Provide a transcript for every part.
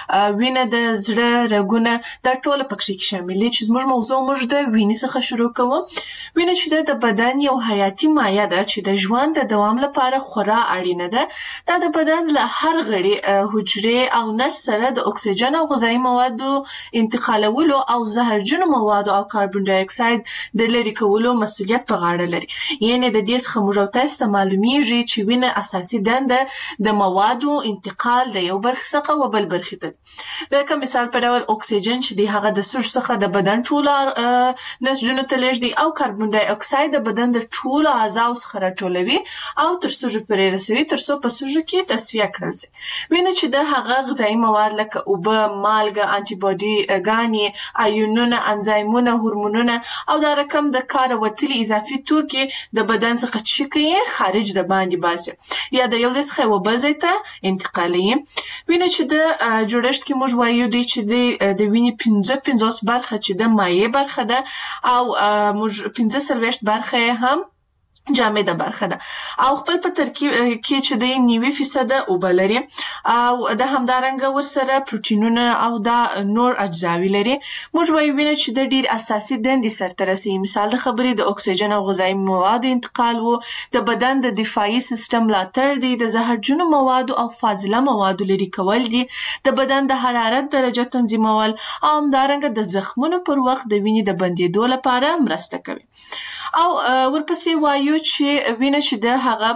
وینه د زړه رګونه دا ټول پکې شامل دي. چې زموږ موضوع موږ د وینې څخه شروع کوو. وینه چې د بدن یو حیاتي مایع ده چې د ژوند د دوام لپاره خورا اړینه ده. دا د بدن له هر غړي حجرې او نسج سره د اکسیجن او غذایي موادو انتقالولو او زهرجنو موادو او کاربن ډای اکساید د لرې کولو مسؤلیت په غاړه لري. یعنې د دې څخه موږ تاسو ته معلومیږي چې وینه اساسي دنده د موادو انتقال د یو برخې څخه و بل برخې ته. لکه مثال په ډول اکسیجن چې دی هغه د سږو څخه د بدن ټولو نسجونو ته لیږدي او کاربن ډای اکساید د بدن د ټولو اعضاو څخه راټولوي او تر سږو پورې رسوي تر څو په سږو کې تصفیه کړل شي. وینه چې د هغه غذایي مواد لکه اوبه، مالګه، انټي باډي ګانې، آیونونه، انزایمونه، هورمونونه او دا رقم د کار وتلي اضافي توکي د بدن څخه چې کوي خارج د باندې باسي یا د یو ځای څخه یو بل ځای ته انتقالوي. وینه چې د جوړښت کې موږ وایو دی چې د وینې 50 برخه چې د مایع برخه ده او موږ 45 برخه هم جامده برخه ده او خپل په ترکیب کې چې د 90% اوبه لري او د همدارنګه ورسره پروتینونه او دا نور اجزاوي لري. موږ وایو وینه چې د ډیر اساسي دندې سرته رسي. مثال د خبرې د اکسیجن او غذایي موادو انتقال وو، د بدن د دفاعي سیستم ملاتړ دی، د زهرجنو موادو او فاضله موادو لرې کول دي، د بدن د حرارت درجه تنظیمول او همدارنګه د زخمونو پر وخت د وینې د بندېدو لپاره مرسته کوي. او ورپسې وایو چې وینه چې د هغه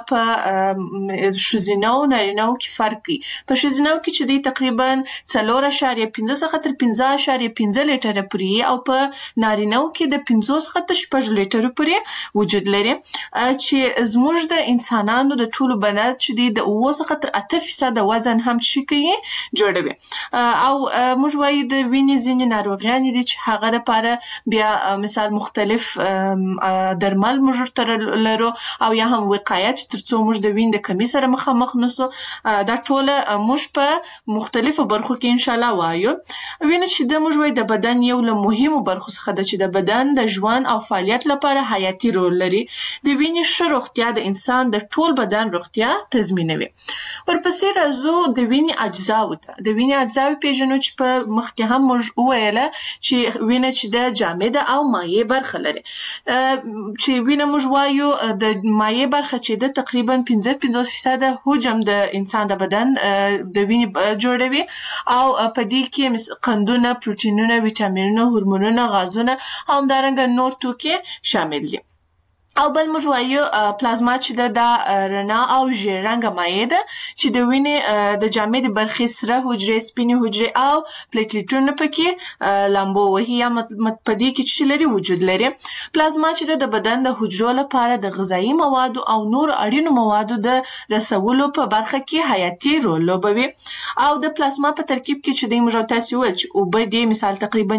په ښځینه او نارینه کې فرق کوي. په ښځینه کې چې دی تقریبا 4.5 څخه تر 5.5 لیټره پورې او په نارینه کې د 5 څخه تر 6 لیټره پورې وجود لري چې زموږ د انسانانو د ټولو بدن چې دی د 9 څخه تر 8% وزن هم شي کوي جوړوي. او موږ وایو د وینې ځینې ناروغیان دي چې هغه لپاره بیا مثال مختلف درمل موږ تر لرو او یا هم وقایه چې ترڅو موږ د وینې د کمی سره مخامخ نشو. دا ټول موږ په مختلفو برخو کې ان شاء الله وایو. وینه چې د موږ وایو د بدن یو له مهمو برخو څخه ده چې د بدن د ژوند او فعالیت لپاره حیاتي رول لري. د وینې ښه روغتیا د انسان د ټول بدن روغتیا تضمینوي. ورپسې راځو د وینې اجزاو ته. د وینې اجزاوې پیژنو چې په مخکې هم موږ وویله چې وینه چې د جامده او مایع برخه لري. چې وینه موږ وایو د مایع برخه چې د تقریبا 15% حجم د انسان د بدن د وینې جوړوي او په دې کې قندونه، پروتینونه، ویټامینونه، هورمونونه، غازونه او همدارنګه نور توکي شامل دي. او بل موږ وایو پلازما چې د رڼا او ژیړ رنګه مایع ده چې د وینې د جامدې برخې سره حجرې، سپینې حجرې او پلیټلیټونه پکې لامبو وهي یا په دې کې چې لري وجود لري. پلازما چې د بدن د حجرو لپاره د غذایي موادو او نور اړینو موادو د رسولو په برخه کې حیاتي رول لوبوي. او د پلازما په ترکیب کې چې د موږ تاسو ویل چې اوبه دي مثال تقریبا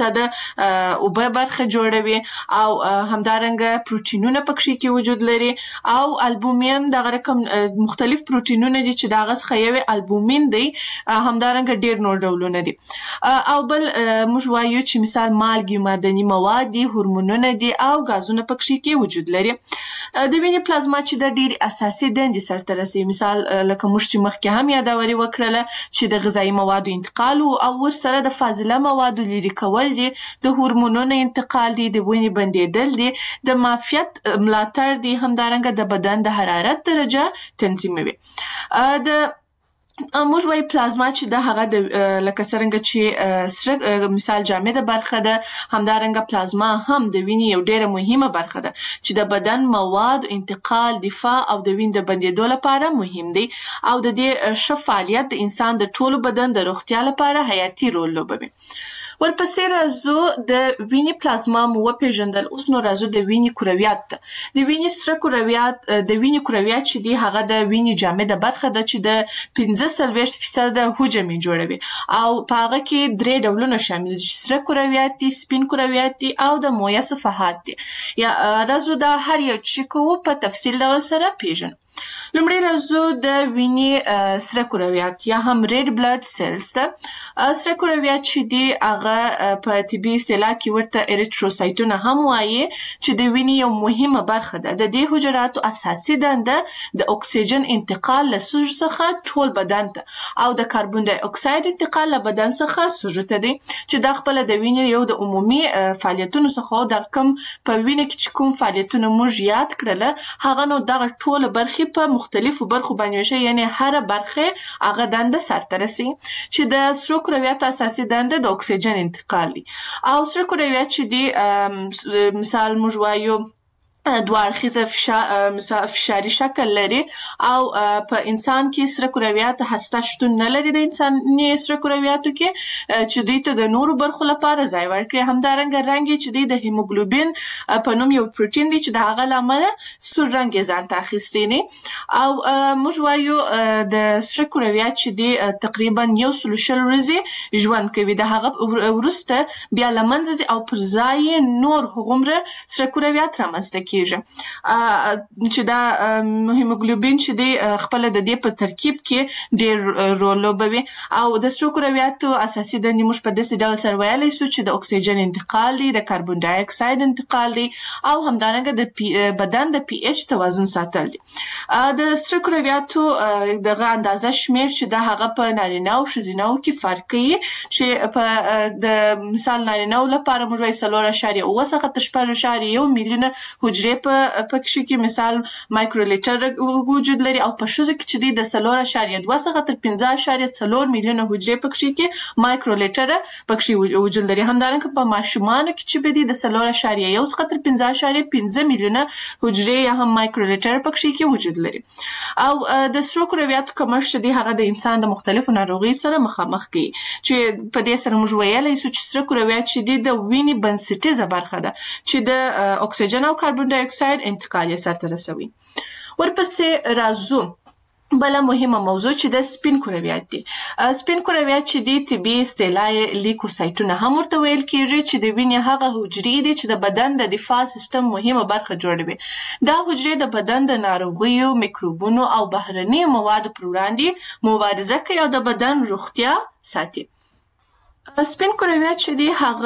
90% اوبه برخه جوړوي او همدارنګه پروتین پروتینونه پکې کې وجود لري او البومین دغه رقم مختلف پروتینونه دي چې دغه څخه یو البومین دی، همدارنګه ډیر نور ډولونه دي. او بل موږ وایو چې مثال مالګې، معدني مواد دي، هورمونونه دي او غازونه پکې کې وجود لري. د وینې پلازما چې د ډیر اساسي دندې سرته رسوي، مثال لکه موږ چې مخکې هم یادوري وکړله چې د غذایي موادو انتقال او ورسره د فاضله موادو لرې کول دي، د هورمونونو انتقال دي، د وینې بندېدل دي، د معافیت ملاتړ دي، همدارنګه د بدن د حرارت درجه تنظیموي. موږ وایو پلازما چې د هغه د لکه څرنګه چې سره مثال جامده برخه ده، همدارنګه پلازما هم د وینې یو ډیره مهمه برخه ده چې د بدن مواد انتقال، دفاع او د وینې د بندېدو لپاره مهم دی او د دې ښه فعالیت د انسان د ټولو بدن د روغتیا لپاره حیاتي رول لوبوي. ورپسې راځو د وینې پلازما مو وپیژندل. اوس نو راځو د وینې کرویات ته. د وینې سره کرویات، د وینې کرویات چې دی هغه د وینې جامده برخه ده چې د 45% حجم جوړوي او په هغه کې 3 ډولونه شامل دي، سره کرویات دي، سپین کرویات دي او د مویه صفحات دي. یا راځو دا هر یو چې کوو په تفصیل ډول سره پیژنو. لومړی راځو د وینې سره کرویات یا هم ریډ بلډ سیلز ته. سره کرویات چې دي هغه په طبي اصطلاح کې ورته اریتروسایټونه هم وایي چې د وینې یو مهمه برخه ده. د دې حجراتو اساسي دنده د اکسیجن انتقال له سږو څخه ټول بدن ته او د کاربن ډای اکساید انتقال له بدن څخه سږو ته دی چې دا خپل د وینې یو د عمومي فعالیتونو څخه د کوم په وینې کې چې کوم فعالیتونه موږ یاد کړل هغه نو دغه ټول برخې په مختلفو برخو باندې ویشي، یعنی هر برخه هغه دنده سرته رسي چې د سرو کرویاتو اساسي دنده د اکسیجن انتقال دی. او سرو کرویات چې دی مثال موږ وایو دوه اړخیزه فشاري شکل لري او په انسان کې سره کرویات هسته شتون نه لري د انساني سره کرویاتو کې چې دوی ته د نورو برخو لپاره ځای ورکړي. همدارنګه رنګ چې دی د هیموګلوبین په نوم یو پروټین دی چې د هغه له امله سور رنګ یې ځان ته اخیستی دی. او موږ وایو د سره کرویات چې دی تقریبا 100 ورځې ژوند کوي، د هغه وروسته بیا له منځه ځي او پر ځای نور هغومره سره کرویات رامنځته کیږي چې دا هیموګلوبین چې دی خپل د دې په ترکیب کې ډیر رول لوبوي. او د سرو کرویاتو اساسي دندې موږ په داسې ډول سره ویلی سو چې د اکسیجن انتقال دی، د کاربن ډای اکساید انتقال دی او همدارنګه د بدن د پی ایچ توازن ساتل دي. د سرو کرویاتو دغه اندازه شمیر چې د هغه په نارینه او ښځینه کې فرق کوي چې په د مثال نارینه لپاره موږ وایو 4.9 څخه تر 6.1 میلیونه حجرې په پکې کې مثال مایکرولیټر وجود لري او په ښځو کې چې دی د 4.2 څخه تر 15.4 میلیونه حجرې پکې کې مایکرولیټر پکې وجود لري. همدارنګه په ماشومانو کې چې دی د 4.1 څخه تر 15.5 میلیونه حجرې یا هم مایکرولیټر پکې کې وجود لري. او د سرو کرویاتو کمښت دی هغه د انسان د مختلفو ناروغیو سره مخامخ کوي چې په دې سره موږ ویلی سو چې سره کرویات چې دی د وینې بنسټیزه برخه ده چې د اکسیجن او کاربن ډای اکساید انتقال یې سرته رسوي. ورپسې راځو بله مهمه موضوع چې د سپین کرویات دي. سپین کرویات چې دي طبي اصطلاح لیکوسایټونه هم ورته ویل کیږي چې د وینې هغه حجرې دي چې د بدن د دفاع سیستم مهمه برخه جوړوي. دا حجرې د بدن د ناروغیو، میکروبونو او بهرنیو موادو پر وړاندې مبارزه کوي او د بدن روغتیا ساتي. سپین کرویات چې دی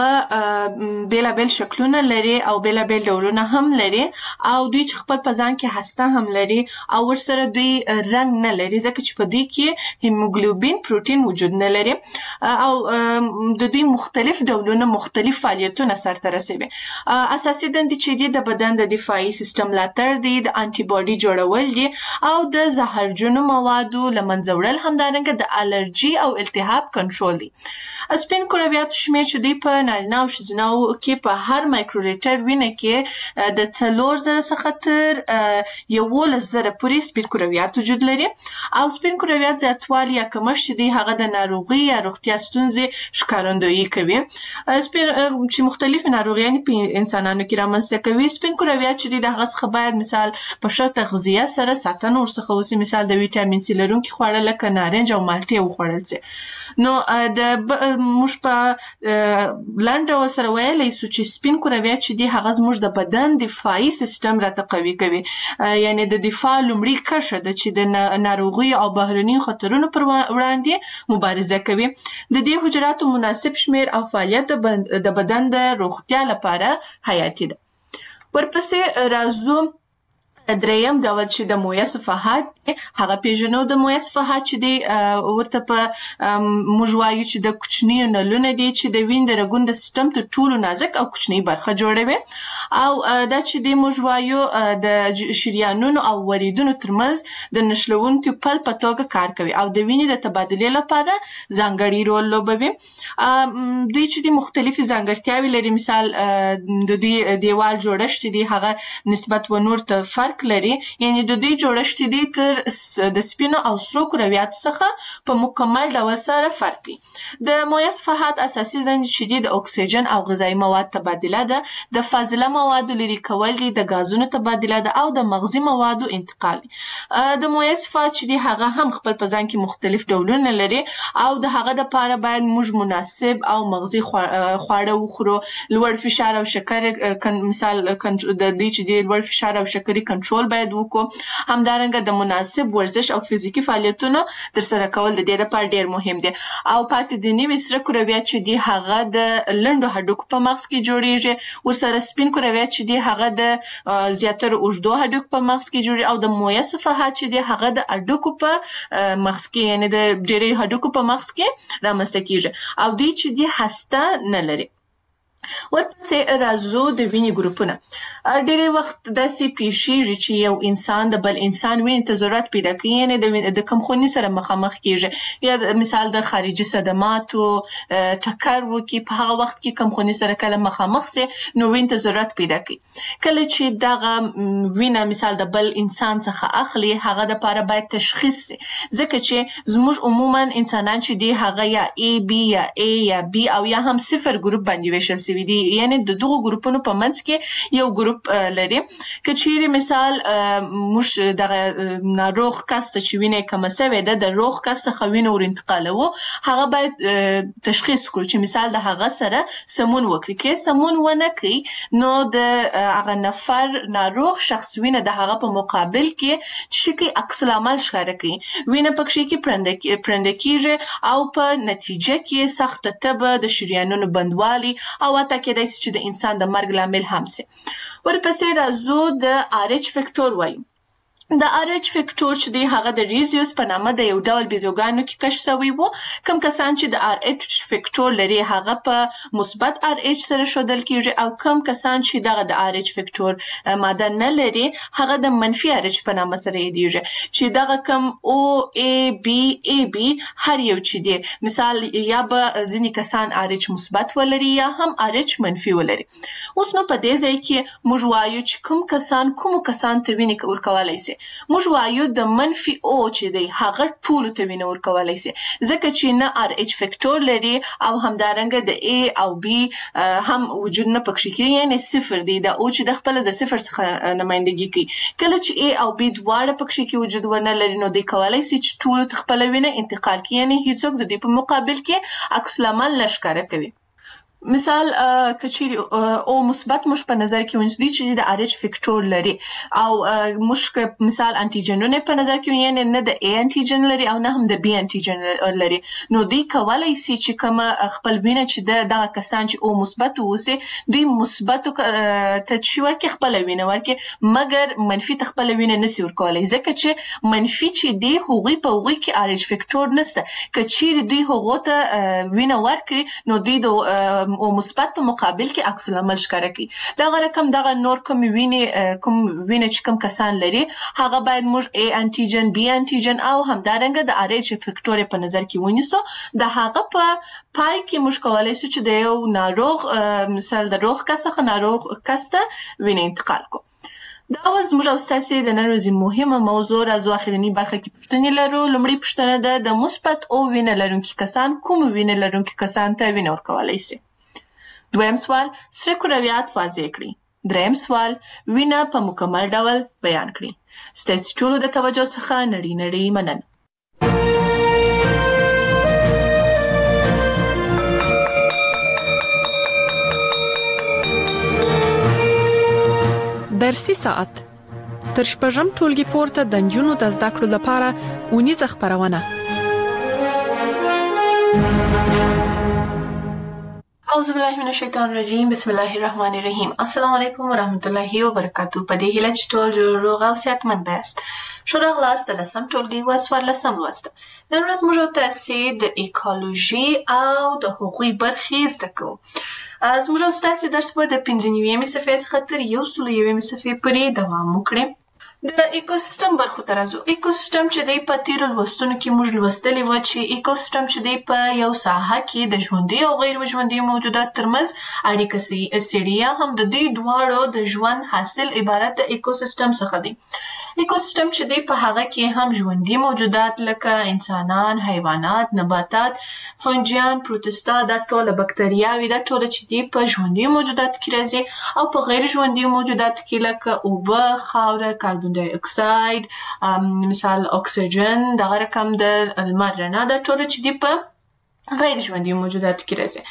هغه بیلابیل شکلونه لري او بیلابیل ډولونه هم لري او دوی چې خپل په ځان کې هسته هم لري او ورسره دوی رنګ نه لري ځکه چې په دوی کې هیموګلوبین پروټین وجود نه لري او د دوی مختلف ډولونه مختلف فعالیتونه سرته رسوي. اساسي دندې چې دی د بدن د دفاعي سیستم ملاتړ دی، د انټي باډي جوړول دي او د زهرجنو موادو له منځه وړل، همدارنګه د الرجي او التهاب کنټرول دی. سپین کرویاتو شمیر چې دوی په نارینه او ښځینه کې په هر مایکرولیټر وینه کې د 4,000 څخه تر 11,000 پورې سپین کرویات وجود لري. او سپین کرویات زیاتوالی یا کمښت چې دی هغه د ناروغي یا روغتیا ستونزې ښکارندویي کوي. چې مختلفې ناروغیانې په انسانانو کې رامنځته کوي. سپین کرویات چې دی د هغه څخه باید مثال په ښه تغذیه سره ساتنه ورڅخه وسي، مثال د ویټامین سي لرونکي خواړه لکه نارنج او مالټې وخوړل سي. نو د موږ په لنډ ډول سره ویلی سو چې سپین کرویات چې دي هغه زموږ د بدن دفاعي سیستم راته قوي کوي، یعنی د دفاع لومړۍ کرښه ده چې د ناروغیو او بهرنیو خطرونو پر وړاندې مبارزه کوي. د دې حجراتو مناسب شمیر او فعالیت د بدن د روغتیا لپاره حیاتي ده. ورپسې راځو دریم ډول چې د مویه صفحات هغه پیژنو. د مویه صفحات چې دی ورته په موږ وایو چې د کوچنیو نلونه دي چې د وینې د رګونو د سیستم تر ټولو نازک او کوچنۍ برخه جوړوي او دا چې دی موږ وایو د شریانونو او وریدونو ترمنځ د نښلوونکو پل په توګه کار کوي او د وینې د تبادلې لپاره ځانګړی رول لوبوي. دوی چې دی مختلفې ځانګړتیاوې لري، مثال د دوی دیوال جوړښت دی هغه نسبت و نور ته فرق لري، یعنی د دوی جوړښت دی تر د سپینو او سرو کرویاتو څخه په مکمل ډول سره فرق کوي. د مویه صفحات اساسي دندې چې دي د اکسیجن او غذایي مواد تبادله ده، د فاضله موادو لرې کول دي، د غازونو تبادله ده او د مغذي موادو انتقال دی. د مویه صفحات چې دي هغه هم خپل په ځان کې مختلف ډولونه لري او د هغه دپاره باید موږ مناسب او مغذي خواړه وخورو. لوړ فشار او شکر مثال د دې چې دی لوړ فشار او شکرې کنټرول کنټرول باید وکړو. همدارنګه د مناسب ورزش او فزیکي فعالیتونو ترسره کول د دې لپاره ډیر مهم دي. او پاتې د نوي سره کرویات چې دي هغه د لنډو هډوکو په مغز کې جوړیږي. ورسره سپین کرویات چې دي هغه د زیاتره اوږدو هډوکو په مغز کې جوړیږي او د مویه صفحات چې دي هغه د هډوکو په مغز کې یعنی د ډېری هډوکو په مغز کې رامنځته کیږي او دوی چې دي هسته نه لري. ورپسې راځو د وینې ګروپونه. ډېری وخت داسې پیښیږي چې یو انسان د بل انسان وینې ته ضرورت پیدا کوي یعنې د کمخوني سره مخامخ کیږي یا مثال د خارجي صدماتو ټکر وکړي په هغه وخت کې کمخوني سره کله مخامخ سي نو وینې ته ضرورت پیدا کوي. کله چې دغه وینه مثال د بل انسان څخه اخلي هغه د لپاره باید تشخیص سي ځکه چې زموږ عموما انسانان چې دي هغه یا A B یا A یا B او یا هم صفر ګروپ باندې ویشل سوي دي یعنی د دغه ګروپونو په منځ کې یو ګروپ لري. که چیرې مثال موږ دغه ناروغ کس ته چې وینه کمه سوې ده د روغ کس څخه وینه ور انتقالوو هغه باید تشخیص کړو چې مثال د هغه سره سمون وکړي. که سمون ونه کړي نو د هغه نفر ناروغ شخص وینه د هغه په مقابل کې شکی عکس العمل ښکاره کوي. وینه پکې کې پرنده کیږي او په نتیجه کې سخت تبه د شریانونو بندوالي او حتی کېدای شي چې د انسان د مرګ لامل هم سي. ورپسې راځو د RH فیکټور وایي. د RH فیکټور چې دی هغه د ریزیوس په نامه د یو ډول بیزوګانو کې کشف شوی وو. کوم کسان چې د RH فیکټور لري هغه په مثبت RH سره ښودل کیږي او کوم کسان چې دغه د RH فیکټور ماده نه لري هغه د منفي RH په نامه سره یادیږي چې دغه کوم OAB هر یو چې دی مثال یا به ځینې کسان RH مثبت ولري یا هم RH منفي ولري. اوس نو په دې ځای کې موږ وایو چې کوم کسان ته وینې ورکولی سي. موږ وایو د منفي او چې دی هغه ټولو ته وینه ورکولی سي ځکه چې نه RH فیکټور لري او همدارنګه د A او B هم وجود نه پکې کوي یعنی صفر دی. د او چې د خپل د صفر څخه نمایندګي کوي. کله چې A او B دواړه پکې کې وجود ونه لري نو دی کولی سي چې ټولو ته خپل وینه انتقال کړي یعنی هیڅوک د دې په مقابل کې عکس العمل نه ښکاره کوي. مثال که چیرې او مثبت موږ په نظر کې ونیسو چې د RH فیکټور لري او موږ مثال انټیجنونه په نظر کې ونیسو نه د A انټیجن لري او نه هم د B انټیجن لري نو دوی کولی سي چې کوم خپل وینه چې دغه کسان چې او مثبت اوسي دوی مثبت ته چې ورکړي خپل وینه ورکړي مګر منفي ته خپل وینه نشي ورکولی ځکه چې منفي چې دی هغوی په هغوی کې RH فیکټور نشته. که چیرې دوی هغو ته وینه ورکړي نو دوی د او مثبت په مقابل کې عکس العمل ښکاره کوي. دغه رقم دغه نور کوم وینه چې کوم کسان لري هغه باید موږ A انټیجن B انټیجن او همدارنګه د RH فیکټور په نظر کې ونیسو. د هغه په پای کې موږ کولی شو چې د یو ناروغ مثال د روغ کس څخه ناروغ کس ته وینه انتقال کړو. دا اوس موږ او ستاسې د نن ورځې مهمه موضوع راځو اخرنۍ برخه کې پوښتنې لرو. لومړۍ پوښتنه ده د مثبت او وینه لرونکي کسان کوم وینه لرونکي کسان ته وینه ورکولی سي. دویم سوال سره کرویات واضح کړئ. دریم سوال وینه په مکمل ډول بیان کړئ. ستاسې ټولو د توجه څخه نړۍ مننه. درسي ساعت تر شپږم ټولګي پورته د نجونو د زده کړو لپاره اونیزه خپرونه. اعوذ بالله من الشیطان الرجیم بسم الله الرحمن الرحیم. السلام علیکم ورحمت الله وبرکاتہ. په دې هیله چې ټول روغ او صحتمند یاست. ښه راغلاست د لسم ټولګي و څوارلسم لوست. نن ورځ موږ تاسې د ایکولوژي او د هغوی برخې زده کوو. زموږ او ستاسې درس به د 95 صفحې څخه تر 101 صفحې پورې دوام وکړي. د ایکوسیستم برخو ته راځو. ایکوسیستم چې دی په تیرو لوستونو کې موږ لوستلي وه چې ایکوسیستم چې دی په یو ساحه کې د ژوندي او غیر ژوندي موجودات ترمنځ اړیکه څېړي یا هم د دې دواړو د ژوند حاصل عبارت د ایکوسیستم څخه دی. ایکوسیستم چې دی په هغه کې هم ژوندي موجودات لکه انسانان، حیوانات، نباتات، فنجیان، پروتستا، دا ټوله بکتریاوې دا ټوله چې دی په ژوندي موجوداتو کې راځي او په غیر ژوندي موجوداتو کې لکه اوبه، خاوره، کاربن ډای اکساید، مثال اکسیجن، دغه رقم د لمر رڼا دا ټوله چې دی په غیر ژوندي موجوداتو کې راځي.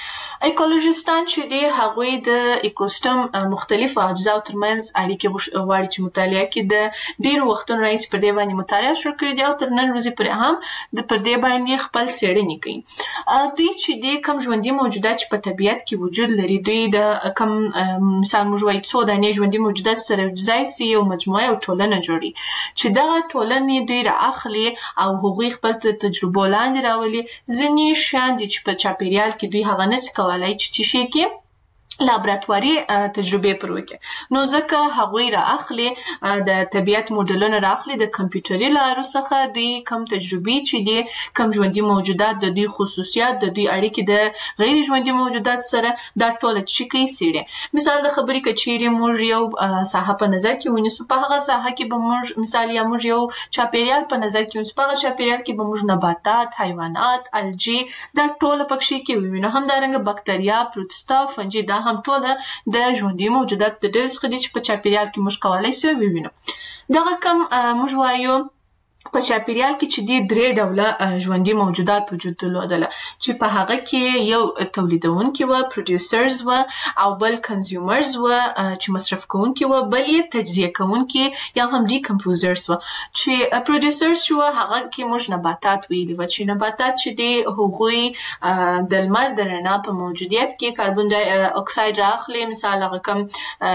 ایکولوژیستان چې دی هغوی د ایکوسیستم مختلفو اجزاو ترمنځ اړیکې غواړي چې مطالعه کړي. د ډېرو وختونو راهیسې پر دې باندې مطالعه شروع کړې دي او تر نن ورځې پورې هم پر دې باندې خپل څېړنې کوي. دوی چې دی کوم ژوندي موجودات چې په طبیعت کې وجود لري، دوی د کوم مثال موږ وایو څو دانې ژوندي موجودات سره یوځای سي یو مجموعه او ټولنه جوړي، چې دغه ټولنې دوی رااخلي او هغوی خپل تجربو لاندې راولي. ځینې شیان دي چې په چاپیریال کې دوی هغه نسي کولای چې شي کې لابراتواري تجربې پر وکړي، نو ځکه هغوی رااخلي د طبیعت موډلونه رااخلي د کمپیوټري لارو څخه دوی کوم تجربې چې دي کوم ژوندي موجودات د دوی خصوصیات د دوی اړیکې د غیر ژوندي موجودات سره دا ټوله چې کوي څېړي. مثال د خبرې که چیرې موږ یو ساحه په نظر کې ونیسو، په هغه ساحه کې به موږ مثال یا موږ یو چاپیریال په نظر کې ونیسو، په هغه چاپیریال کې به موږ نباتات، حیوانات، الجی دا ټوله پکښې کې ووینو. همدارنګه بکتریا، پروتستا، فنجي دا هم ټوله د ژوندي موجودات د ډلې څخه دي چې په چاپیریال کې موږ کولی سو ووینو. دغه کوم موږ وایو په چاپیریال کې چې دی 3 ډوله ژوندي موجودات وجود درلودله، چې په هغه کې یو تولیدونکي و، پروډیوسرز و، او بل کنزیومرز و چې مصرف کوونکي و، بل یې تجزیه کوونکي یا هم ډیکمپوزرز و. چې پروډیوسرز چې و هغه کې موږ نباتات ویلي و، چې نباتات چې دی هغوی د لمر د رڼا په موجودیت کې کاربن ډای اکساید رااخلي، مثال هغه کم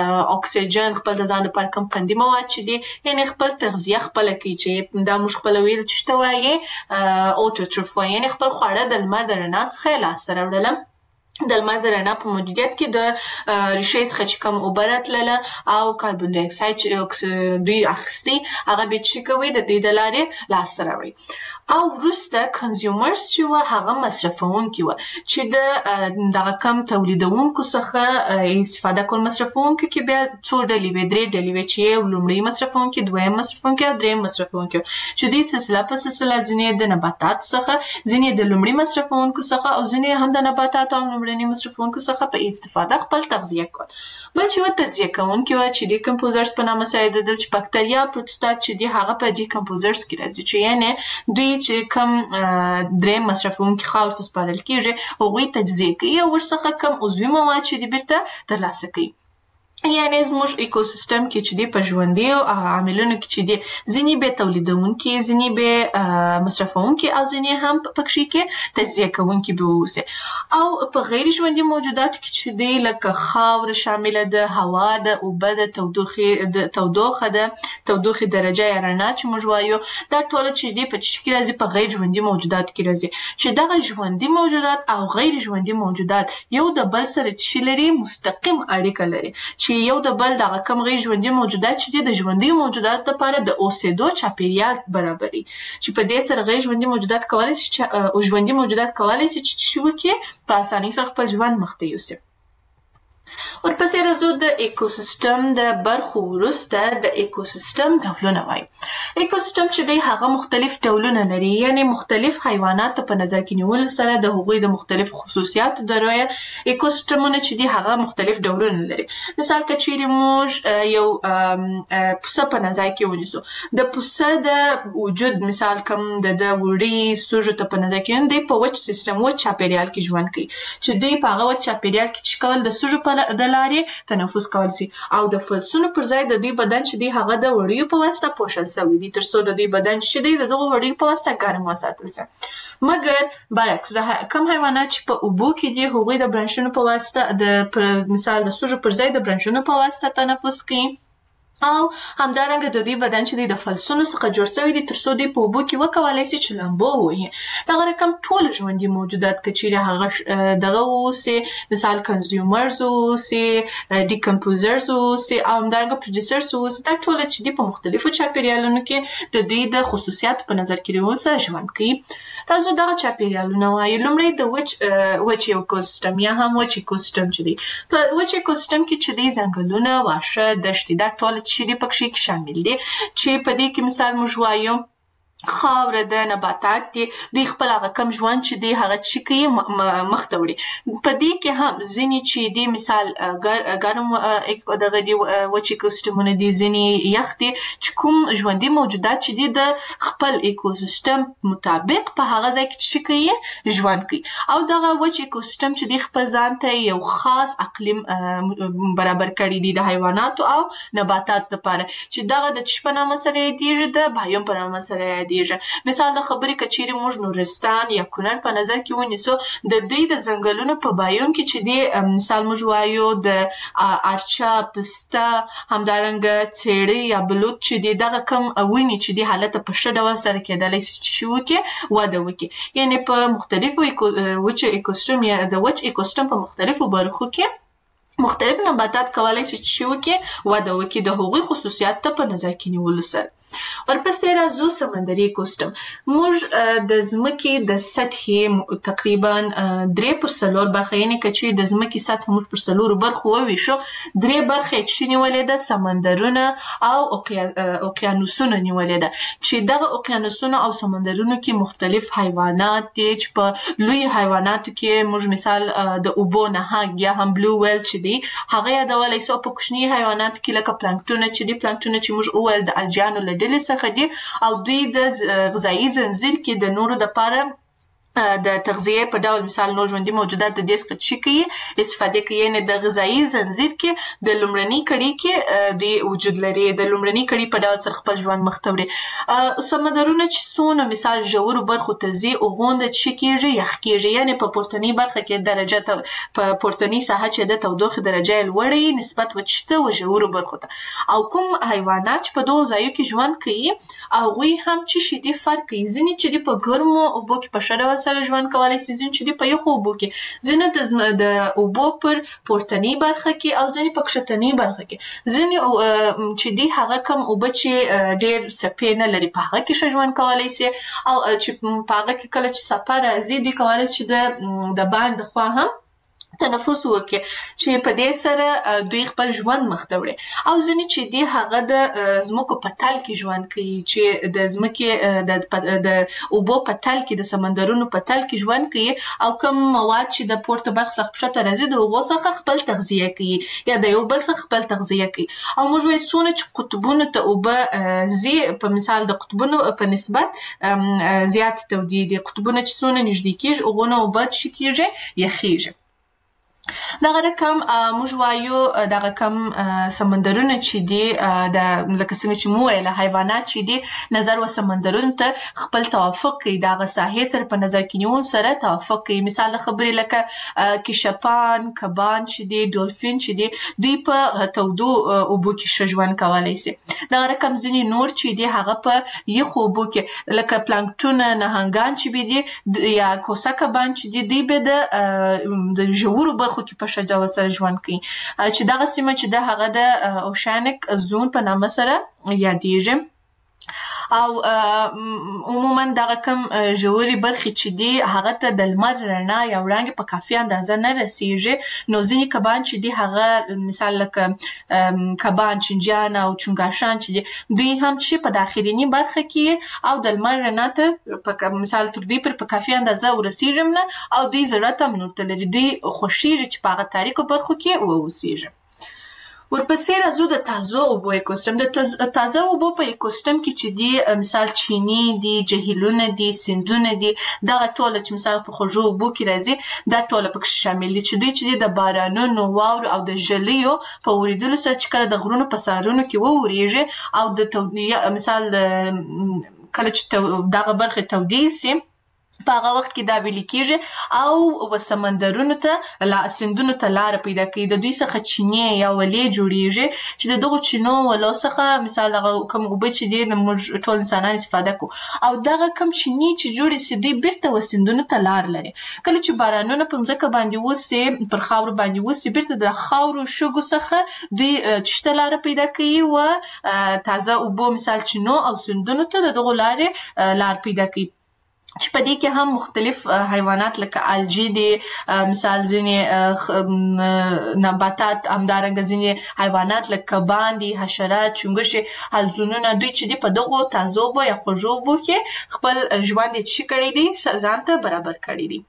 اکسیجن خپل د ځان لپاره کم قندي مواد چې دی یعنې خپل تغذیه خپله کوي، چې دا موږ خپله ویل چې شته وایي اوټوټروف وایي، یعنې خپل خواړه د لمر د رڼا څخه یې لاسته راوړله. د لمر د رڼا په موجودیت کې د ریښې څخه چې کوم اوبه راتلله او کاربن ډای اکساید چې دوی اخیستي هغه بیا چې کوي د دې د لارې لاسته راوړي. او وروسته کنزیومرز چې و هغه مصرفونکي و، چې د دغه کم تولیدونکو څخه استفاده کول. مصرفونکو کې بیا څو ډلې وې، 3 ډلې وې، چې یو لومړی مصرفونکي، دویم مصرفونکي او دریم مصرفونکي، چې دوی سلسله په سلسله ځینې د نباتاتو څخه، ځینې د لومړي مصرفونکو څخه او ځینې هم د نباتاتو او لومړني مصرفونکو څخه په استفاده خپل تغذیه کول. بل چې و تجزیه کوونکي و، چې ډیکمپوزرز په نامه سره یادېدل، چې بکتریا، پروتستات چې دي هغه په ډیکمپوزرز کې راځي، چې یعنې دوی چې کوم دریم مصرفونکي خاورې ته سپارل کېږي هغوی تجزیه کوي او ورڅخه کوم عضوي مواد چې دي بیرته ترلاسه کوي. یعنې زموږ ایکوسیستم کې چې دی په ژوندي عاملونو کې چې دی ځینې به تولیدونکي، ځینې به مصرفونکي او ځینې هم پکښې کې تجزیه کوونکي به واوسي. او په غیر ژوندي موجوداتو کې چې دی لکه خاوره شامله ده، هوا ده، اوبه ده، تودوخه ده، تودوخې درجه یا رڼا چې موږ وایو، دا ټوله چې دی په څه کې راځي؟ په غیر ژوندي موجوداتو کې راځي. چې دغه ژوندي موجودات او غیر ژوندي موجودات یو د بل سره چې لري مستقیم اړیکه لري، چې یو د بل دغه کم غیر ژوندي موجودات چې دي د ژوندي موجودات لپاره د اوسېدو چاپیریال برابري، چې په دې سره غیر ژوندي موجودات کولی شي او ژوندي موجودات کولی شي چې وکړي په اسانۍ سره خپل ژوند مخته یوسي. ورپسې راځو د ایکوسیستم د برخو وروسته د ایکوسیستم ډولونه وایي. ایکوسیستم چې دی هغه مختلف ډولونه لري، یعنې مختلف حیوانات په نظر کې نیولو سره د هغوی د مختلف خصوصیاتو د رویه ایکوسیستمونه چې دی هغه مختلف ډولونه لري. مثال که چیرې موږ یو پسه په نظر کې ونیسو، د پسه د وجود مثال کوم د وړي سوژو ته په نظر کې ونیسو، دوی په وچ سیستم وچ چاپیریال کې ژوند کوي، چې دوی په هغه وچ چاپیریال کې چې کول د سوژو په د لارې تنفس کول سي، او د فلسونو پر ځای د دوی بدن چې دی هغه د وړیو په واسطه پوښل سوی دي، تر څو د دوی بدن چې دی د دغو وړیو په واسطه ګرم وساتل سي. مګر برعکس د کم حیوانات چې په اوبو کې دي هغوی د برانشونو په واسطه د مثال د سوژو پر ځای د برانشونو په واسطه تنفس کوي، او همدارنګه د دوی بدن چې دی د فلسونو څخه جوړ شوی دی تر څو دوی په اوبو کې وکولی سي چې لامبو ووهي. دغه رقم ټول ژوندي موجودات که چیرې هغه دغه واوسي، مثال کنزیومرز واوسي، ډیکمپوزرز واوسي او همدارنګه پروډیوسرز واوسي، دا ټوله چې دي په مختلفو چاپیریالونو کې د دوی د خصوصیاتو په نظر کې نیولو سره ژوند کوي. راځو دغه چاپیریالونه وایو. لومړی د وچ ایکوسیستم یا هم وچ ایکوسیستم چې دی. په وچ ایکوسیستم کې چې دی ځنګلونه، واښه، دښتې، دا ټول چې دی پکښې کې شامل دي، چې په دې کې مثال موږ وایو خاوره د نباتات دي دوی خپل هغه کم ژوند چې دی هغه چې کوي مخ ته وړي. په دې کې هم ځینې چې دی مثال ګرم دغه دي وچ ایکوسیستمونه دي، ځینې یخ دي چې کوم ژوندي موجودات چې دي د خپل ایکوسیستم مطابق په هغه ځای کې چې کوي ژوند کوي. او دغه وچ ایکوسیستم چې دی خپل ځان ته یو خاص اقلیم برابر کړی دی د حیواناتو او نباتاتو لپاره چې دغه د چی په نامه سره یادیږي د بایوم په نامه سره یادیږي. مثال د خبرې کچېرې موږ نورستان یا کونړ په نظر کې ونیسو، د دوی د ځنګلونو په بایوم کې چې دی مثال موږ وایو د ارچا، پسته، همدارنګه څېړۍ یا بلوط چې دی دغه کم ونې چې دی حالت په ښه ډول سره کېدلی شي چې وکړي وده وکړي. یعنې په مختلفو وچ ایکوسیستم یا د وچ ایکوسیستم په مختلفو برخو کې مختلف نباتات کولای شي چې وکړي وده وکړي د هغوی خصوصیات ته په نظر کې نیولو سره. ورپسې راځو سمندري ایکوسیستم. موږ د ځمکې د سطحې تقریبا 3/4 برخه، یعنې که چې د ځمکې سطحه موږ پر 4 برخو وویشو، 3 برخې چې نیولې ده سمندرونه او اوقیانوسونه نیولې ده چې دغه اوقیانوسونه او سمندرونو کې مختلف حیوانات دي چې په لوی حیواناتو کې موږ مثال د اوبو نهنګ یا هم بلو ویل چې دی هغه یادولی سو. په کوچني حیواناتو کې لکه پلانکټونه چې دی، پلانکټونه چې موږ وویل د الجیانو له ډلې څخه دي او دوی د غذایي ځنځیر کې د نورو دپاره د تغذیې په ډول مثال نور ژوندي موجودات د دې څخه چې کوي استفاده کوي، یعنې د غذایي ځنځیر کې د لومړنۍ کړۍ کې دوی وجود لري، د لومړنۍ کړۍ په ډول سره خپل ژوند مخ ته وړي. سمندرونه چې څونه مثال ژورو برخو ته ځي هغومره چې کېږي یخ کېږي، یعنې په پورتنۍ برخه کې درجه په پورتنۍ ساحه چې د تودوخې درجه یې لوړه وي نسبت وچې ته و ژورو برخو ته. او کوم حیوانات چې په دغو ځایو کې ژوند کوي هغوی هم چې شي دي فرق کوي. ځینې چې دي په ګرمو اوبو کې په ښه ډول سره ژوند کولای شي، ځینې چې دي په یخو اوبو کې، ځینې د اوبو پر پورتنۍ برخه کې او ځینې په کښتنۍ برخه کې، ځینې چې دي هغه کم اوبه چې ډېر څپې نه لري په هغه کې ښه ژوند کولای شي، او چې په هغه کې کله چې څپه راځي دوی کولای شي د باندې خوا هم تنفس وکړي چې په دې سره دوی خپل ژوند مخ ته وړي. او ځینې چې دي هغه د ځمکو په تل کې ژوند کوي چې د ځمکې د اوبو په تل کې د سمندرونو په تل کې ژوند کوي او کوم مواد چې د پورته برخه څخه ښکته راځي د هغو څخه خپل تغذیه کوي یا د یو بل څخه خپل تغذیه کوي. او موږ وایو څونه چې قطبونو ته اوبه ځي په مثال د قطبونو په نسبت زیات تودې دي، قطبونه چې څونه نږدې کېږي هغونه اوبه چې کېږي یخېږي. دغه رقم موږ وایو دغه کم سمندرونه چې دي لکه څنګه چې مو ویله حیوانات چې دي نظر و سمندرونو ته خپل توافق کوي، دغه ساحې سره په نظر کې نیولو سره توافق کوي. مثال د خبرې لکه کشپان، کبان چې دي، ډولفین چې دي دوی په تودو اوبو کې ښه ژوند کولی شي. دغه رقم ځینې نور چې دي هغه په یخو اوبو کې لکه پلانکټونه، نهنګان چې دي یا کوسه کبان چې دي دوی به د ژورو برخو کې په ښه ډول سره ژوند کوي چې دغه سیمه چې ده هغه د اوشانیک زون په نامه سره یادیږي. او عموما دغه کم ژورې برخې چې دي هغه ته د لمر رڼا یا وړانګې په کافي اندازه نه رسیږي، نو ځینې کبان چې دي هغه مثال لکه کبان، چنجیان او چونګاشان چې دي دوی هم چې په داخلینی برخه کې او د لمر رڼا ته مثال تر دوی پر په کافي اندازه ورسیږي نه او دوی زړه ته ورته لري، دوی خوښیږي چې په هغه تاریکو برخو کې واوسیږي. ورپسې راځو د تازه اوبو ایکوسیستم. د تازه اوبو په ایکوسیستم کې چې دي مثال چینې دي، جهیلونه دي، سیندونه دي، دغه ټوله چې مثال په خوږو اوبو کې راځي دا ټوله پکې شامل دي چې دوی چې دي د بارانونو، واورو او د ژلیو په ورېدلو سره چې کله د غرونو په سرونو کې وورېږي او د مثال کله چې دغه برخې تودې سي په هغه وخت کې دا ویلې کېږي او سمندرونو ته سیندونو ته لاره پیدا کوي، د دوی څخه چینې یا ولې جوړېږي چې د دغو چینو ولو څخه مثال هغه کوم اوبه چې دي موږ ټول انسانان استفاده کوو او دغه کم چینې چې جوړې سي دوی بیرته و سیندونو ته لار لري. کله چې بارانونه په مځکه باندې وسي، پر خاورو باندې وسي، بیرته د خاورو شګو څخه دوی چشته لاره پیدا کوي و تازه اوبو مثال چینو او سیندونو ته د دغو لارې لار پیدا کوي. چې په دې کې هم مختلف حیوانات لکه الجی دي، مثال ځینې نباتات، همدارنګه ځینې حیوانات لکه کبان دي، حشرات، چونګښې، حلزونونه، دوی چې دي په دغو تازه اوبو یا خوږو اوبو کې خپل ژوند یې څه کړی دی، ځان ته برابر کړی دی.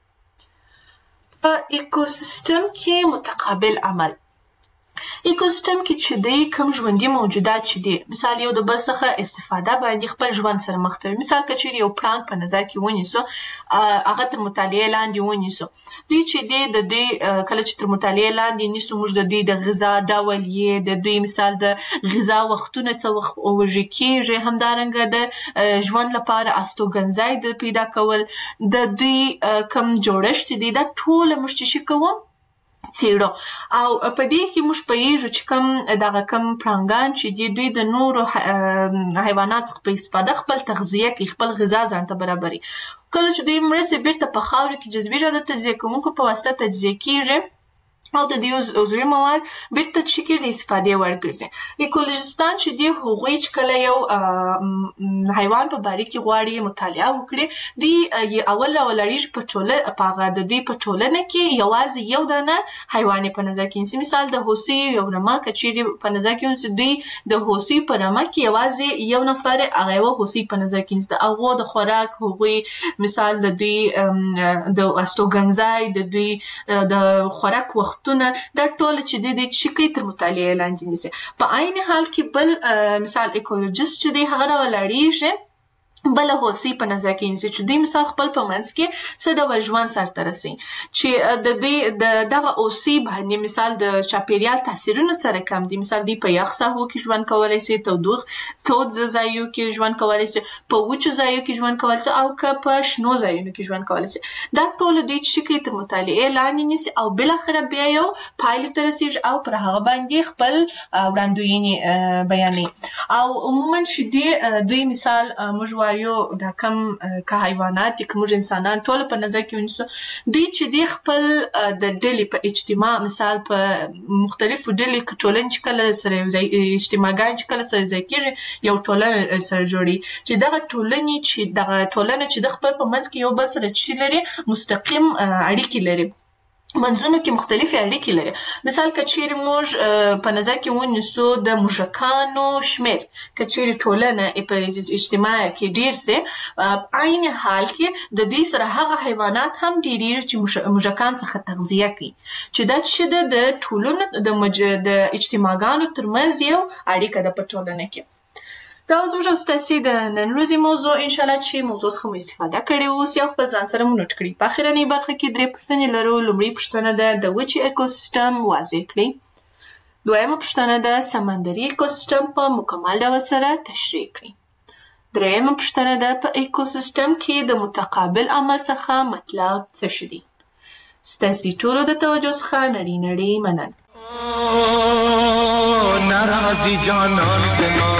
په ایکوسیستم کې متقابل عمل. ایکوسیستم کې چې دی کوم ژوندي موجودات چې دي مثال یو د بل څخه استفاده باندې خپل ژوند سره مخ ته وي. مثال که چیرې یو پړانګ په نظر کې ونیسو، هغه تر مطالعې لاندې ونیسو، دوی چې دی د دوی کله چې تر مطالعې لاندې نیسو موږ د دوی د غذا ډول یې، د دوی مثال د غذا وختونه څه وخت وژل کېږي، همدارنګه د ژوند لپاره استوګنځی د پیدا کول، د دوی کوم جوړښت دی، دا ټوله موږ چې کوو څېړو. او په دې کې موږ پوهېږو چې دغه کوم پړانګان چې دي دوی د نورو حیوانات څخه په استفاده خپل تغذیه کوي، خپل غذا ځان ته برابروي. کله چې دوی مړه سي بیرته په خاورو کې جذبېږي او د تجزیه کوونکو په واسطه تجزیه کېږي او د دې عضوي مواد بیرته څه کېږي، د استفادې وړ ګرځي. ایکولوژیستان چې دي هغوی چې کله یو حیوان په باره کې غواړي مطالعه وکړي، دوی اول راولاړېږي په هغه د دوی په ټولنه کې یوازې یو دانه حیوان یې په نظر کې نیسي. مثال د هوسۍ یو رمه که چیرې په نظر کې ونیسي، دوی د هوسۍ په رمه کې یوازې یو نفر هغه یوه هوسۍ په نظر کې نیسي. د هغو د خوراک، هغوی مثال د دوی د استوګنځی، د دوی د خوراک وخت دا ټول چې دی چې کوي تر مطالعې لاندې نیسي. په عین حال کې بل مثال ایکولوژیست چې دی هغه راولاړېږي بله هوسۍ په نظر کې نیسي چې دوی مثال خپل په منځ کې څه ډول ژوند سرته رسوي، چې د دوی د دغه هوسۍ باندې مثال د چاپېریال تاثیرونه سره کم دي. مثال دوی په یخ ساحو کې ژوند کولی سي، تود ځایو کې ژوند کولی سي، په وچو ځایو کې ژوند کولی سي، او که په شنو ځایونو کې ژوند کولی سي. دا ټول دوی چې کوي تر مطالعې لاندې نیسي او بالاخره بیا یو پایلې ته رسېږي او پر هغه باندې خپل وړاندوینې بیانوي. او عموما چې دوی مثال موږ یو دا کم که حیوانات دي که موږ انسانان ټول په نظر کې ونیسو، دوی چې دی خپل د ډلې په اجتماع مثال په مختلفو ډلې که ټولنې چې کله سره یوځای اجتماعګان چې کله سره یوځای کېږي یو ټولنه سره جوړي، چې دغه ټولنه چې د خپل په منځ کې یو بل سره چې لري مستقیم اړیکې لري، منځونو کې مختلفې اړیکې لري. مثال که چیرې موږ په نظر کې ونیسو د موږکانو شمېر که چیرې ټولنه په اجتماع کې ډېر سي، عین حال کې د دوی سره هغه حیوانات هم ډېرېږي چې موږکان څخه تغذیه کوي، چې دا چې د ټولنو د اجتماعګانو ترمنځ یو اړیکه ده په ټولنه کې. دا زموږ او ستاسې د نن ورځې موضوع انشاءالله چې موضوع څخه مو استفاده کړې اوس یا خپل ځان سره مو نوټ کړي. په اخرنۍ برخه کې 3 پوښتنې لرو. لومړۍ پوښتنه ده د وچې ایکوسیستم واضح کړئ. دویمه پوښتنه ده سمندري ایکوسیستم په مکمل ډول سره تشریح کړئ. دریمه پوښتنه ده په ایکوسیستم کې د متقابل عمل څخه مطلب څه شی دی. ستاسې ټولو د توجه څخه نړۍ مننه. ناراضی جانان ما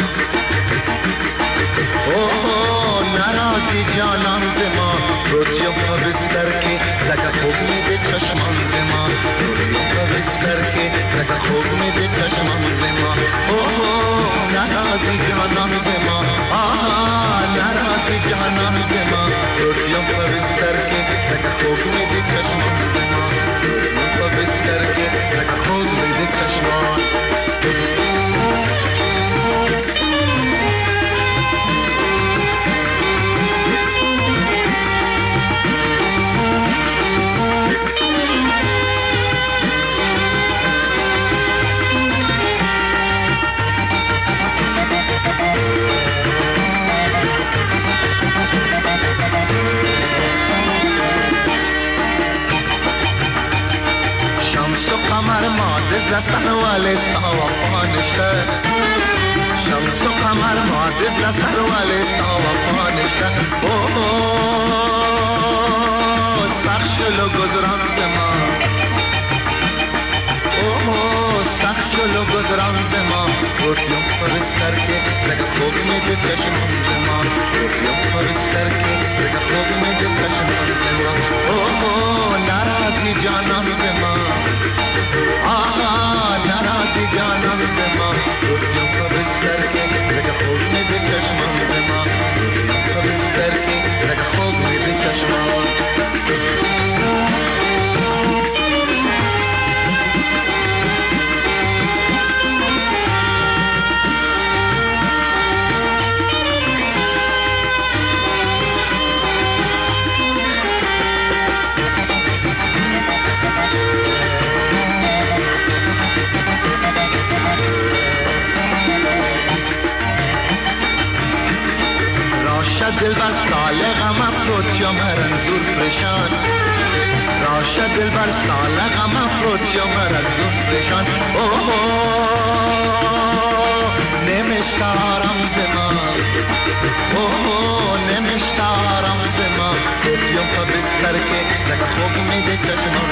ناراضی جانان ما روزیو په بستر کې لکه خوب مې د چشمان زما، روزیو په بستر کې لکه خوب مې د چشمان زما. ناراضی جانان ما ناراضی جانان ما روزیو په بستر کې لکه خوب مې د چشمان زما، روزیو په بستر کې لکه خوب مې د چشمان. لسن والے ساوفانشتا شمس و قمر معدد لسن والے ساوفانشتا سخشلو گذران زما سخشلو گذران زما روٹیوں پر سر کے لگا خوب میں جو چشمان زما روٹیوں پر سر کے لگا خوب میں جو چشمان زما ناراضی جانان زما ناراضی جانان زما روٹیوں پر سر کے لگا خوب میں جو چشمان زما روٹیوں پر سر کے لگا خوب میں دل بر سال غم افروت یا مرنزور پریشان راشد دل بر سال غم افروت یا مرنزور پریشان اوه نمیشتارم زمان اوه نمیشتارم زمان رویم پا بستر که لگه خوب میده چشمان